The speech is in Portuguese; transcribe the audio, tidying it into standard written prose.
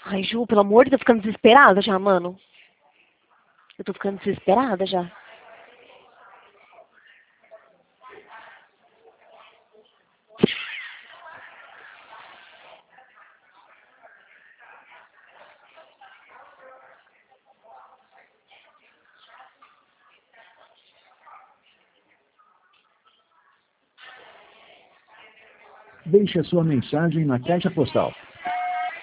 Ai, Ju, pelo amor de Deus, tô ficando desesperada já, mano. Eu tô ficando desesperada já. Deixe a sua mensagem na caixa postal